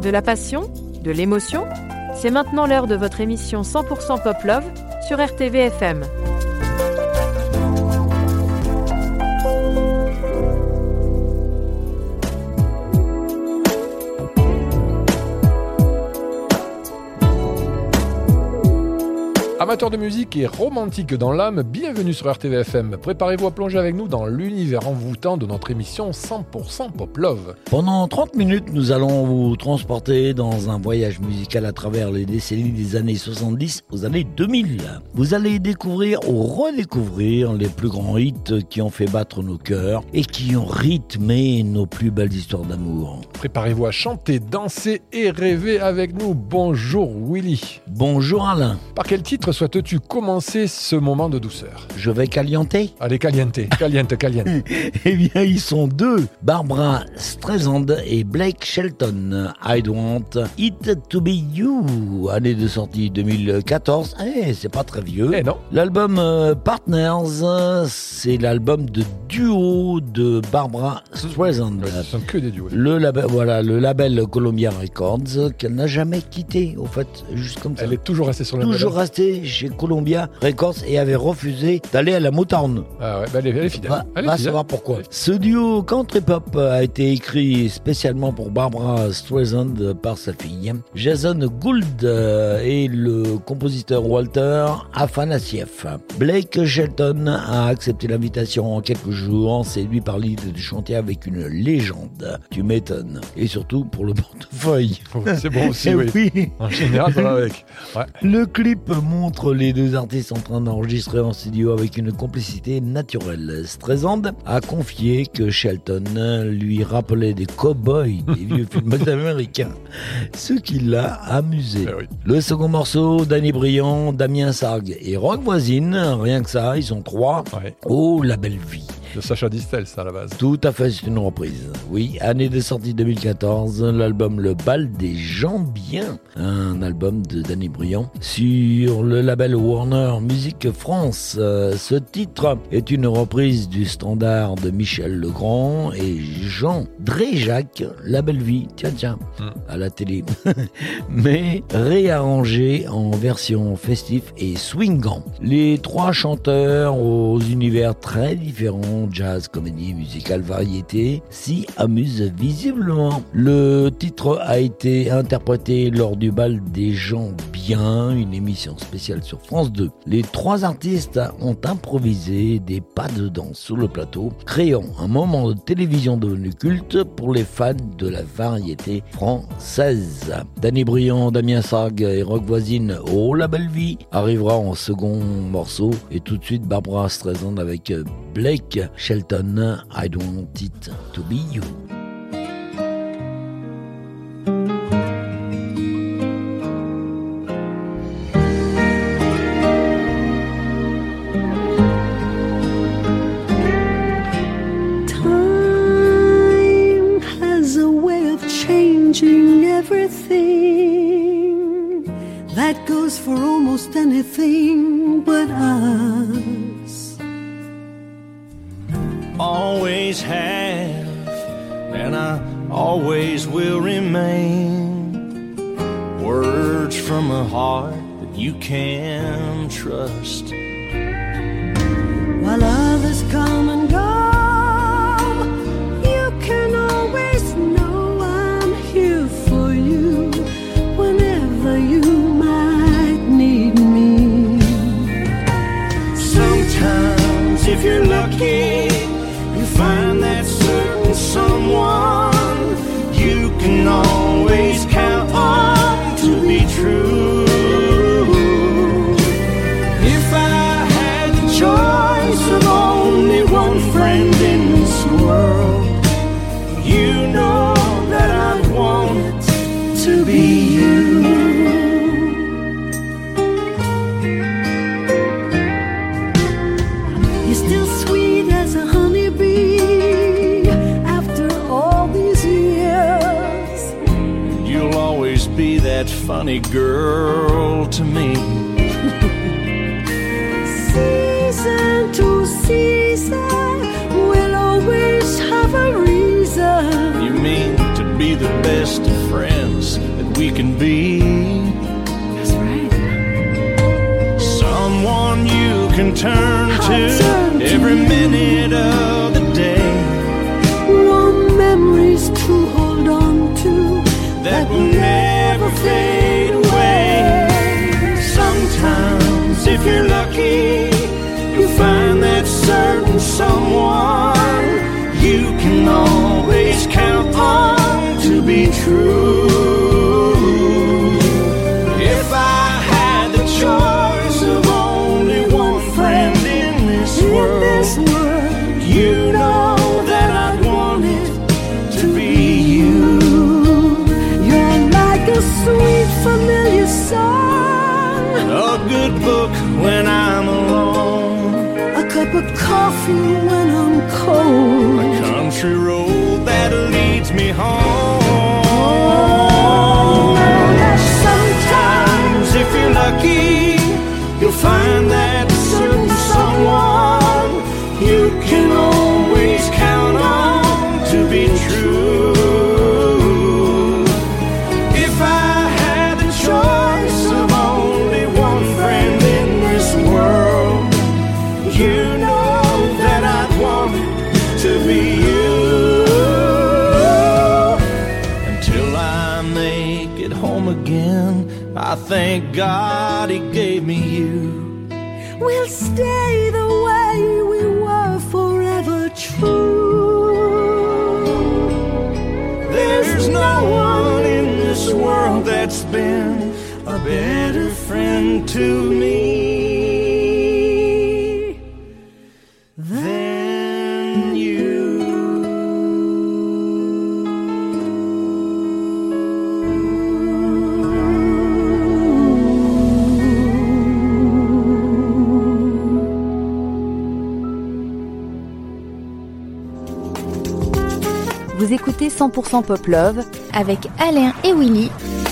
De la passion? De l'émotion? C'est maintenant l'heure de votre émission 100% Pop Love sur RTVFM. Amateurs de musique et romantiques dans l'âme, bienvenue sur RTVFM. Préparez-vous à plonger avec nous dans l'univers envoûtant de notre émission 100% Pop Love. Pendant 30 minutes, nous allons vous transporter dans un voyage musical à travers les décennies des années 70 aux années 2000. Vous allez découvrir ou redécouvrir les plus grands hits qui ont fait battre nos cœurs et qui ont rythmé nos plus belles histoires d'amour. Préparez-vous à chanter, danser et rêver avec nous. Bonjour Willy. Bonjour Alain. Par quel titre souhaites-tu commencer ce moment de douceur? Je vais calienter. Allez, caliente. Eh bien, ils sont deux, Barbra Streisand et Blake Shelton. I Want It To Be You, année de sortie 2014. C'est pas très vieux. Non. L'album Partners, c'est l'album de duo de Barbra Streisand. Ce sont que des duos. Le label Columbia Records, qu'elle n'a jamais quitté, au fait, juste comme ça. Elle est toujours restée sur le label. Toujours restée chez Columbia Records et avait refusé d'aller à la Motown. Ah ouais, elle est fidèle. Va savoir pourquoi. Ce duo country pop a été écrit spécialement pour Barbra Streisand par sa fille Jason Gould et le compositeur Walter Afanasieff. Blake Shelton a accepté l'invitation en quelques jours, séduit par l'idée de chanter avec une légende. Tu m'étonnes. Et surtout pour le portefeuille. C'est bon aussi, oui. En général, ça va avec. Ouais. Le clip montre les deux artistes en train d'enregistrer en studio avec une complicité naturelle. Streisand a confié que Shelton lui rappelait des cow-boys des vieux films américains, ce qui l'a amusé. Oui. Le second morceau, Danny Briand, Damien Sargue et Rock Voisine, rien que ça, ils sont trois. Ouais. Oh, la belle vie. De Sacha Distel, ça à la base. Tout à fait, c'est une reprise. Oui, année de sortie 2014, l'album Le Bal des gens bien, un album de Danny Briand sur le label Warner Music France. Ce titre est une reprise du standard de Michel Legrand et Jean Dréjac, La Belle Vie, tiens, à la télé, mais réarrangé en version festif et swingant. Les trois chanteurs aux univers très différents, jazz, comédie, musicale, variété, s'y amusent visiblement. Le titre a été interprété lors du Bal des gens bien, une émission spéciale sur France 2. Les trois artistes ont improvisé des pas de danse sur le plateau, créant un moment de télévision devenu culte pour les fans de la variété française. Danny Briand, Damien Sargue et Rock Voisine, Oh la belle vie, arrivera en second morceau, et tout de suite Barbra Streisand avec Blake Shelton, I Don't Want It To Be You. Time has a way of changing everything. That goes for almost anything but us. Always have, and I always will remain. Words from a heart that you can trust. While others come and go, you can always know I'm here for you whenever you might need me. Sometimes if you're lucky, find that certain someone you can always count on to be true. If I had the choice of only one friend in this world, you know that I'd want it to be you. You're still sweet as a honeybee after all these years. You'll always be that funny girl to me. Season to season, we'll always have a reason. You mean to be be the best of friends that we can be. That's right. Someone you can turn to every minute of the day. Warm memories to hold on to That will never fade away. Sometimes, if you're lucky, you'll find that certain someone you can always count on to be true. If I had the choice of only one friend in this world, you know that I'd want it to be you. You're like a sweet familiar song, A good book when I'm alone, a cup of coffee when I'm cold. country road that leads me home. Sometimes, if you're lucky, you'll find that certain someone you can always count on to be true. If I had the choice of only one friend in this world, you know that I'd want it to be you. Until I make it home again, I thank God He gave me you. We'll stay the way we were, forever true. There's no one in this world that's been a better friend to me than you. Vous écoutez 100% Pop Love avec Alain et Willy.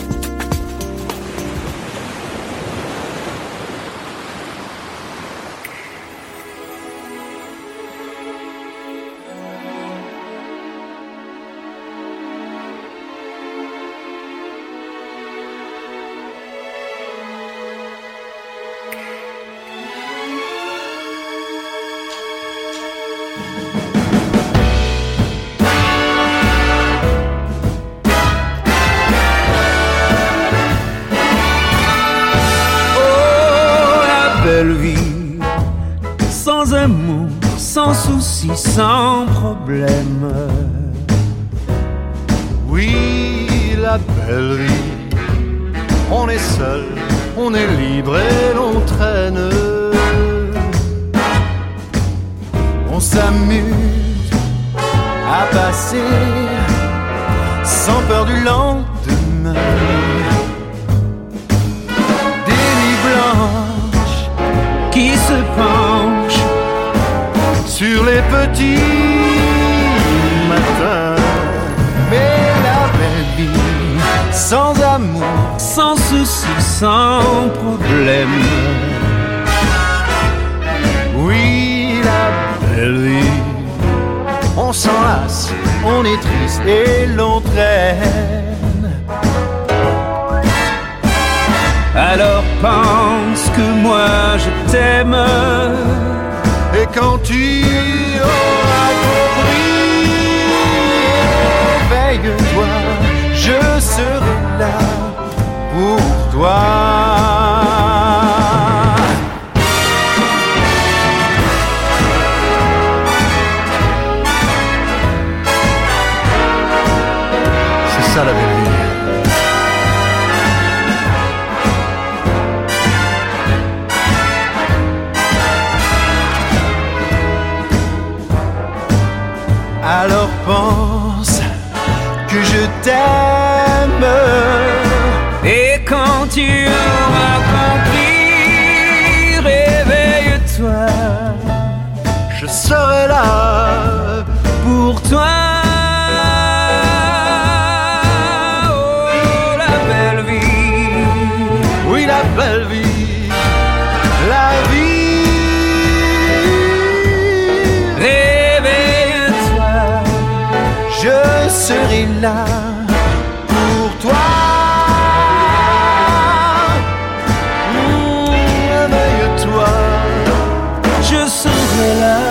Belle vie, sans amour, sans souci, sans problème. Oui, la belle vie, on est seul, on est libre et l'on traîne. On s'amuse à passer sans peur du lendemain. Des nuits blanches Qui se penche sur les petits matins. Mais la belle vie, sans amour, sans souci, sans problème. oui, la belle vie, on s'enlace, on est triste et l'on traîne. Alors pense que moi je t'aime. Et quand tu auras compris, éveille-toi, je serai là pour toi. C'est ça la belle vie. Alors pense que je t'aime. Et quand tu auras compris, réveille-toi, Je serai là pour toi. Oh, la belle vie, oui, la belle vie, la vie. réveille-toi, Je serai là toi. Éveille-toi, je serai là.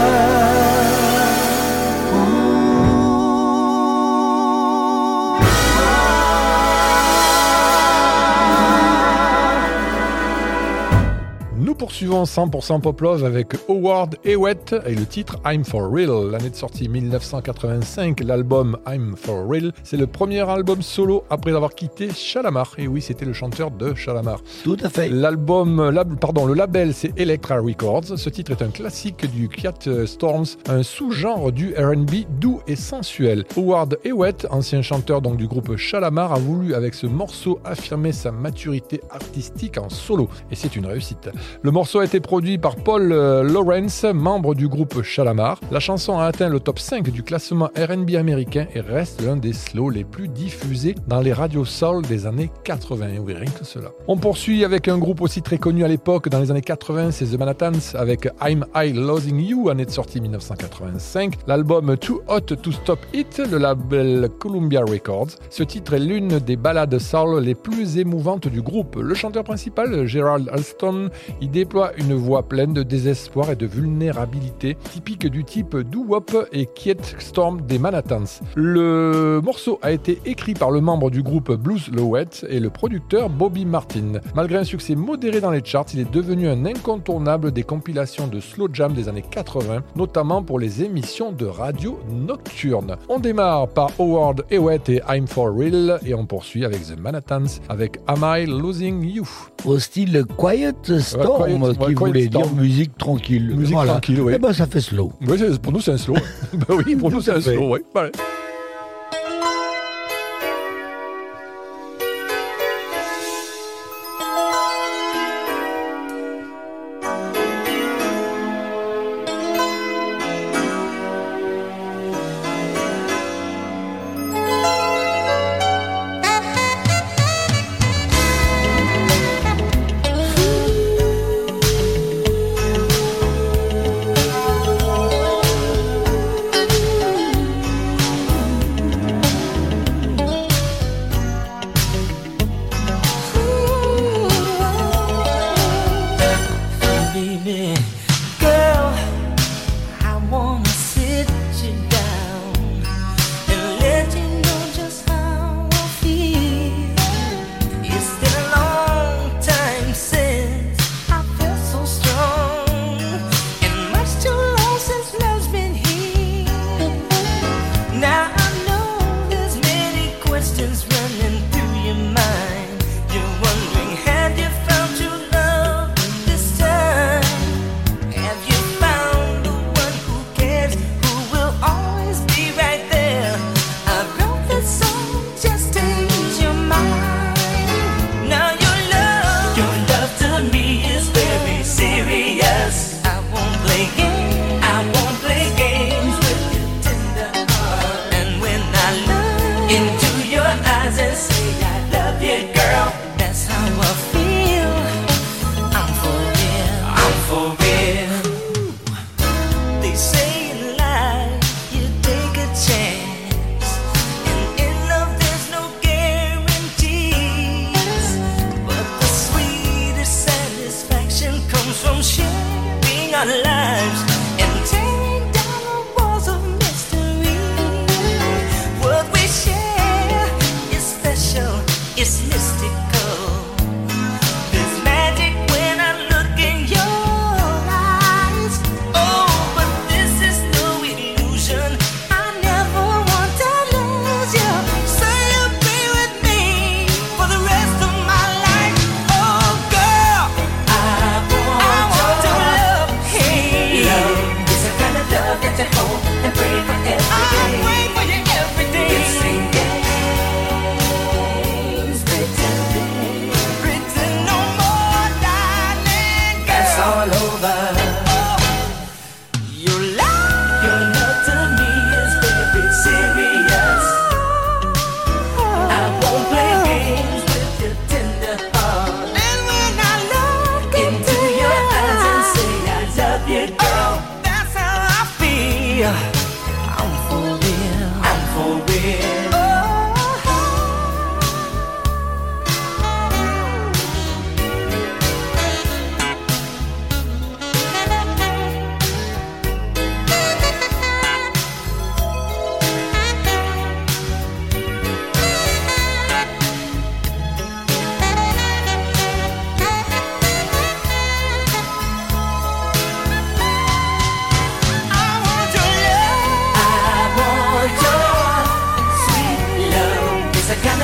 Nous poursuivons 100% Pop Love avec Howard Hewitt et le titre I'm For Real. L'année de sortie 1985, l'album I'm For Real, c'est le premier album solo après avoir quitté Shalamar. Et oui, c'était le chanteur de Shalamar. Tout à fait. Le label, c'est Elektra Records. Ce titre est un classique du Quiet Storms, un sous-genre du R&B doux et sensuel. Howard Hewitt, ancien chanteur donc du groupe Shalamar, a voulu avec ce morceau affirmer sa maturité artistique en solo. Et c'est une réussite. Le morceau a été produit par Paul Lawrence, membre du groupe Shalamar. La chanson a atteint le top 5 du classement R&B américain et reste l'un des slows les plus diffusés dans les radios soul des années 80. Oui, rien que cela. On poursuit avec un groupe aussi très connu à l'époque, dans les années 80, c'est The Manhattans avec I'm I Losing You, année de sortie 1985. L'album Too Hot to Stop It, le label Columbia Records. Ce titre est l'une des ballades soul les plus émouvantes du groupe. Le chanteur principal, Gerald Alston, il déploie une voix pleine de désespoir et de vulnérabilité, typique du type doo-wop et Quiet Storm des Manhattans. Le morceau a été écrit par le membre du groupe Blues Lowett et le producteur Bobby Martin. Malgré un succès modéré dans les charts, il est devenu un incontournable des compilations de slow jam des années 80, notamment pour les émissions de radio nocturnes. On démarre par Howard Hewitt et I'm For Real et on poursuit avec The Manhattans avec Am I Losing You. Au style Quiet Storm, qui voulait dire musique tranquille. Musique tranquille, oui. Eh ben, ça fait slow. Oui, pour nous, c'est un slow. Ben oui, pour nous, c'est un slow, oui. Pareil.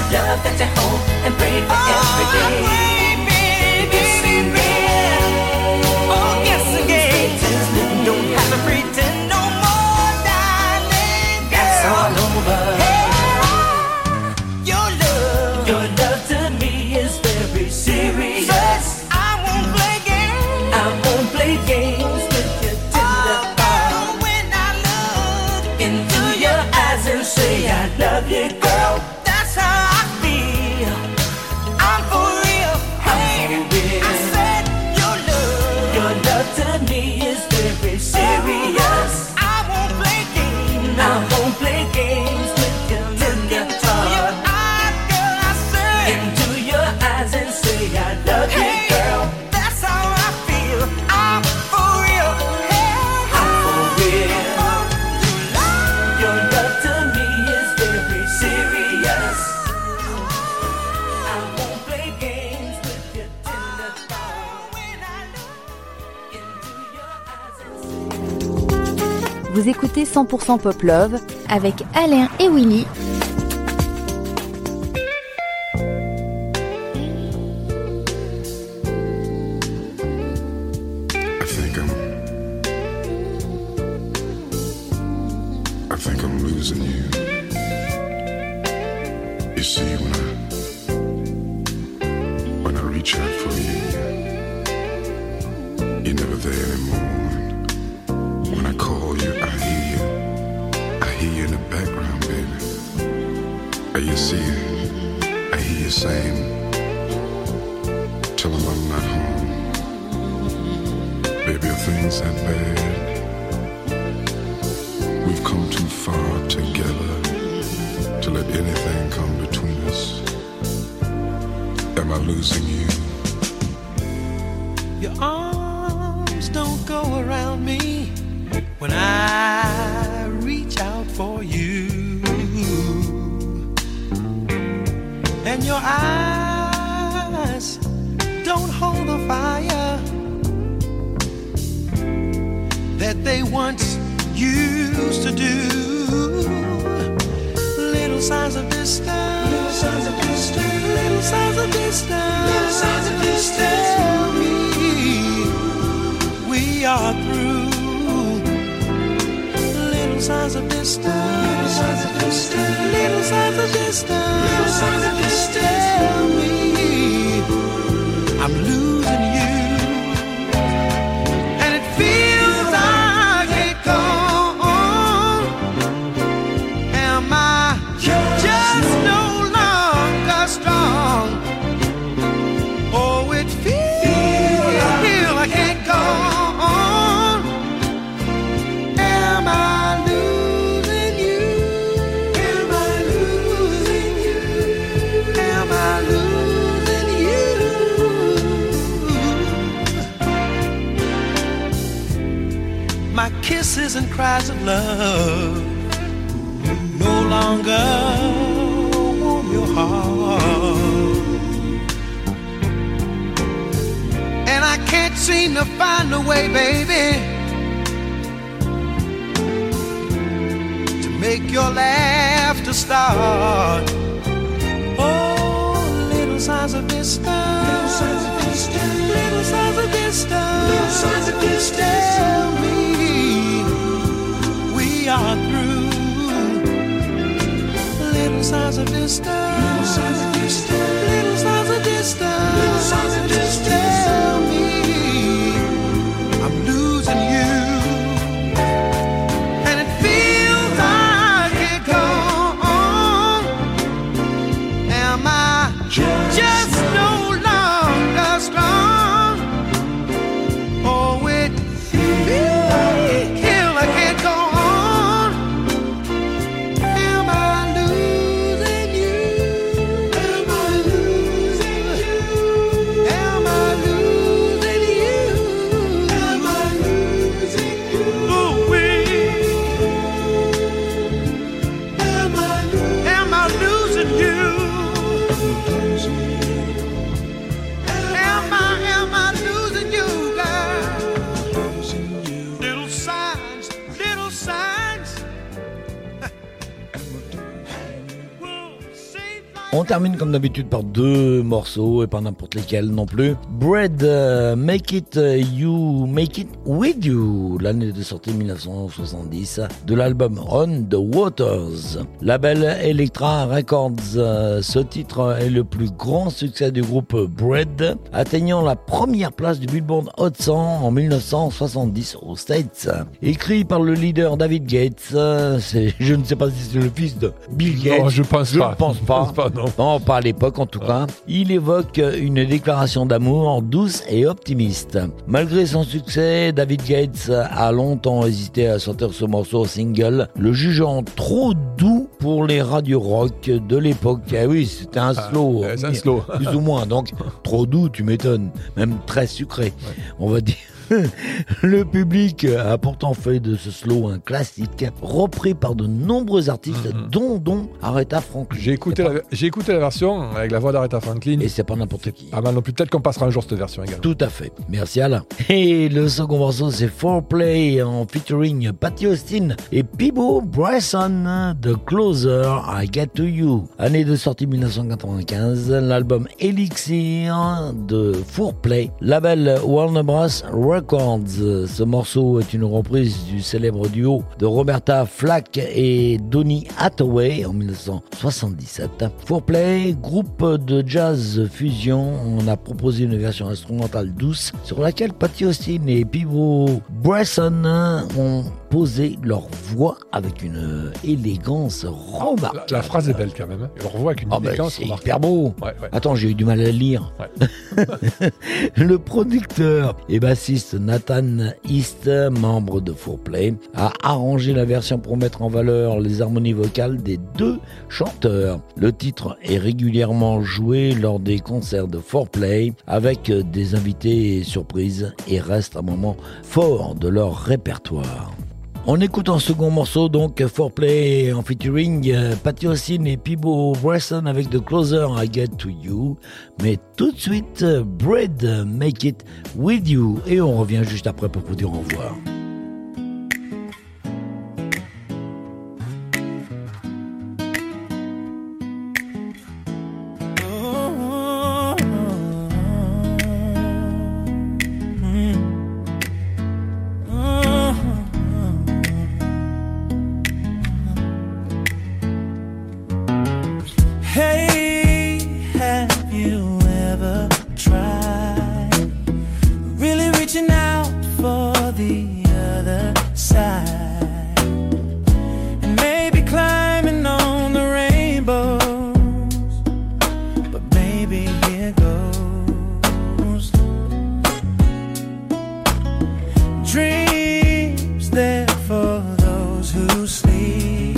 love that you hold and pray for every day. If you see me, oh yes again, don't have to pretend no more, darling. That's all over. Your love to me is very serious. I won't play games with your tender heart. When I look into your eyes and say I love you, girl, that's how I feel. I'm for real. Hey, I said your love to me is very serious. I won't play games with your tender heart. Into your eyes and say I love you, girl. That's how I feel. I'm for real. I'm for real. Your love to me is very serious. I won't play games with your tender thought. When I look into your eyes and say Vous écoutez 100% Pop Love avec Alain et Willy. I think I'm losing you. You see, when I reach out for you, you're never there anymore. When I call you, I hear you in the background, baby. You see, I hear you saying, tell them I'm not home. Baby, are things that bad? We've come too far together to let anything come between us. Am I losing you? Your arms don't go around me when I reach out for you. And your eyes don't hold the fire that they once used to do. Little signs of distance, little signs of distance, little signs of distance, little signs of distance. Tell me we are through. Little signs of distance, little signs of distance, little signs of distance, little signs of distance. Tell me I'm losing you, and it feels like it gone. Am I just no longer strong? Oh, it feels like it gone. Am I losing you? Am I losing you? Am I losing you? My kisses and cries of love no longer warm your heart, and I can't seem to find a way, baby, to make your laughter start. Oh, little signs of distance, little signs of distance, little signs of distance, little signs of distance. Tell me we are through. Little signs of distance, little signs of distance, little signs of distance, little signs of distance. Tell me I'm losing you, and it feels like it gone. Am I just no longer strong? Oh, it feels like it gone. Am I losing you? On termine comme d'habitude par 2 morceaux et pas n'importe lesquels non plus. Bread, Make It You, Make It With You, l'année de sortie 1970 de l'album On the Waters. Label Elektra Records, ce titre est le plus grand succès du groupe Bread, atteignant la première place du Billboard Hot 100 en 1970 aux States. Écrit par le leader David Gates, je ne sais pas si c'est le fils de Bill Gates. Non, je pense pas. Ne pense pas. Non. Non, pas à l'époque en tout cas. Il évoque une déclaration d'amour douce et optimiste. Malgré son succès, David Gates a longtemps hésité à sortir ce morceau single, le jugeant trop doux pour les radios rock de l'époque. Eh oui, c'était un slow. C'est un slow. Plus ou moins, donc trop doux, tu m'étonnes. Même très sucré, on va dire. Le public a pourtant fait de ce slow un classique, repris par de nombreux artistes, dont Aretha Franklin. J'ai écouté la version avec la voix d'Aretha Franklin. Et c'est pas n'importe qui. Pas mal non plus. Peut-être qu'on passera un jour cette version également. Tout à fait. Merci Alain. Et le second morceau, c'est Foreplay en featuring Patty Austin et Peabo Bryson de Closer I Get to You. Année de sortie 1995, l'album Elixir de Foreplay, label Warner Bros. Records. Ce morceau est une reprise du célèbre duo de Roberta Flack et Donny Hathaway en 1977. Foreplay, groupe de jazz fusion, on a proposé une version instrumentale douce sur laquelle Patty Austin et Peabo Bryson ont posé leur voix avec une élégance remarquable. La phrase est belle quand même. Leur voix avec une élégance c'est remarquable. hyper beau. Ouais. Attends, j'ai eu du mal à le lire. Ouais. Le producteur et bassiste Nathan East, membre de Foreplay, a arrangé la version pour mettre en valeur les harmonies vocales des 2 chanteurs. Le titre est régulièrement joué lors des concerts de Foreplay avec des invités surprises et reste un moment fort de leur répertoire. On écoute en second morceau donc Foreplay en featuring Patty Austin et Peabo Bryson avec The Closer I Get to You. Mais tout de suite, Bread, Make It With You. Et on revient juste après pour vous dire au revoir. Hey, have you ever tried really reaching out for the other side and maybe climbing on the rainbows, but maybe here goes. Dreams there for those who sleep.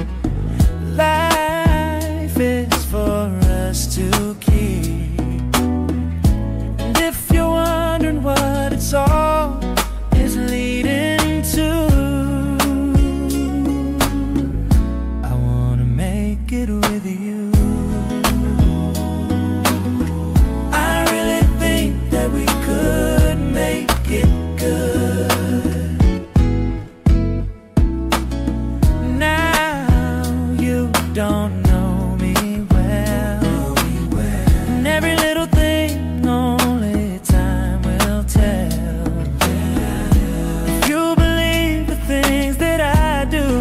Life is for us to keep. And if you're wondering what it's all is leading to, I wanna make it with you. I really think that we could make it good. Now you don't know me well, and every little thing only time will tell. If you believe the things that I do,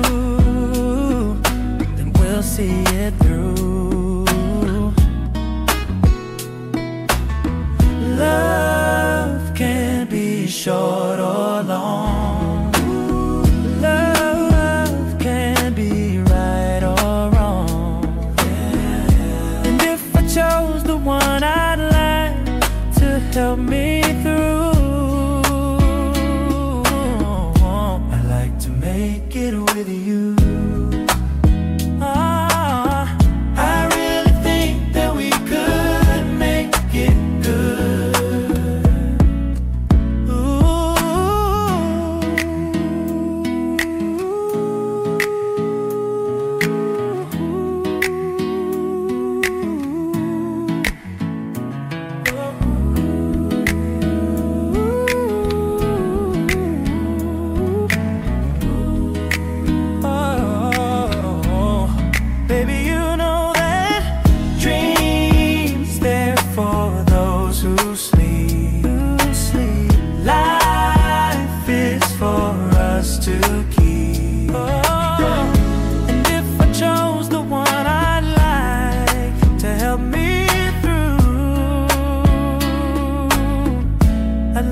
then we'll see it through. Love can be short or long. Love can be right or wrong. And if I chose the one I'd like to help me through, I'd like to make it with you. I really think that we could make it good.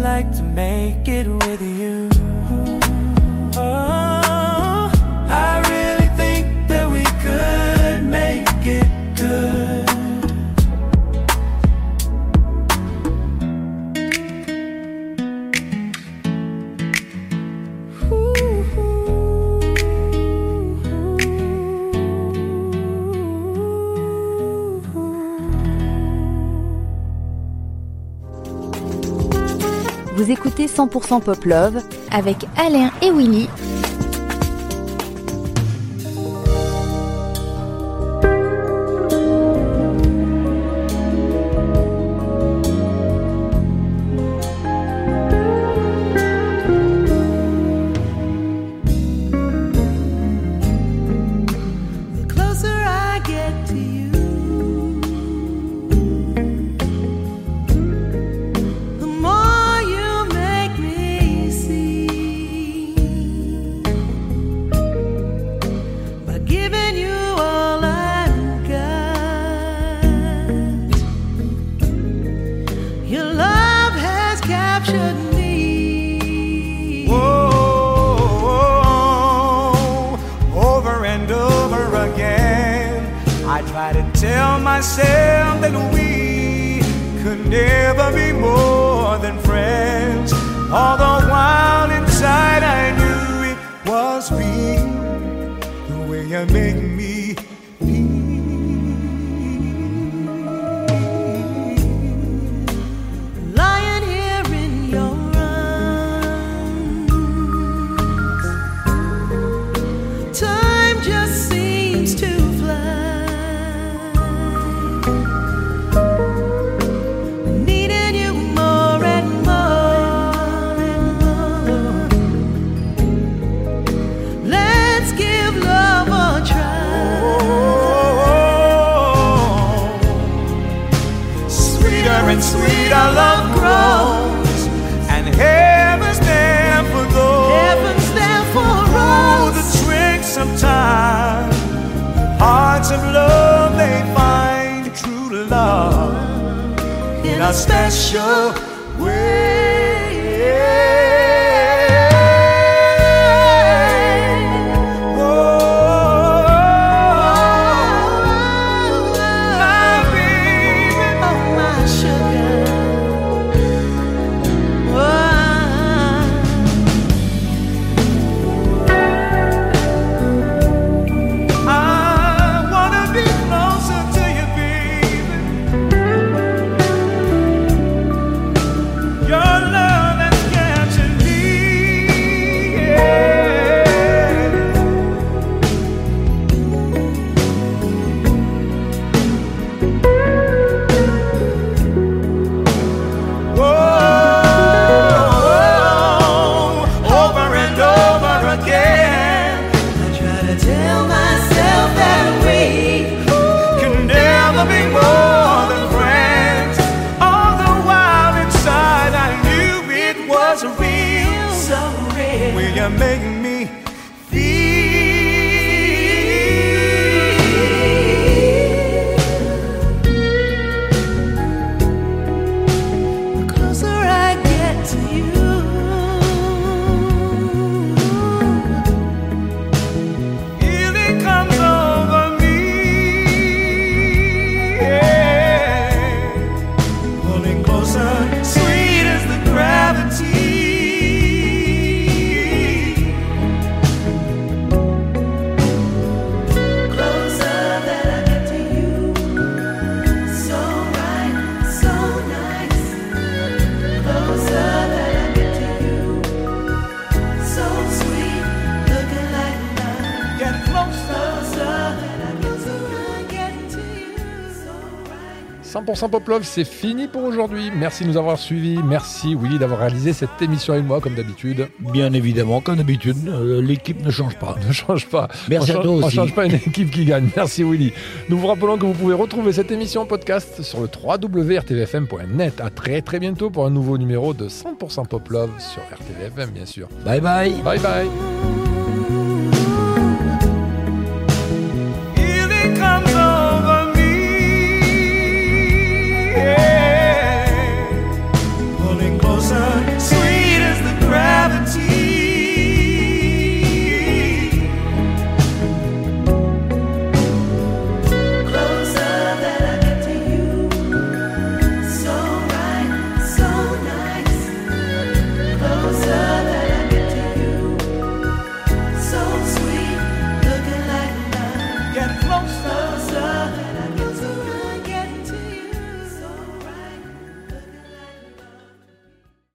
like to make it with you. Oh, I really think that we could make it good. Vous écoutez 100% Pop Love avec Alain et Willy. The closer I get to you, the more you make me see. By giving you all I've got, your love has captured me. Whoa, over and over again, I try to tell myself that we could never be more than friends. All the while inside I knew it was real, the way you make me feel. Lying here in your arms, time just seems to fly. Needing you more and more and more. Let's give love a try. Sweeter and sweeter love grows, and heaven's there for those Heaven's there for who us. the tricks of time. Hearts of love, they find true love in a special way. My baby, Oh, my sugar. I wanna be closer to you, baby. Your love has captured me, yeah. Whoa, over and over again, I try to tell myself that we can never be more than friends. All the while inside I knew it was real. so real. Will you make me The closer I get to you, feeling comes over me, yeah. Pulling closer, sweet as the gravity. closer that I get to you, so right, so nice. Closer that I get to you, so sweet, looking like love. Get closer. Closer that I get to you, so right. 100% Pop Love, c'est fini pour aujourd'hui. Merci de nous avoir suivis. Merci Willy d'avoir réalisé cette émission avec moi comme d'habitude. Bien évidemment, comme d'habitude, l'équipe ne change pas. Ne change pas. Merci à toi On aussi. change pas une équipe qui gagne. Merci Willy. Nous vous rappelons que vous pouvez retrouver cette émission en podcast sur le www.rtvfm.net. À très très bientôt pour un nouveau numéro de 100% Pop Love sur RTVFM bien sûr. Bye bye. Bye bye.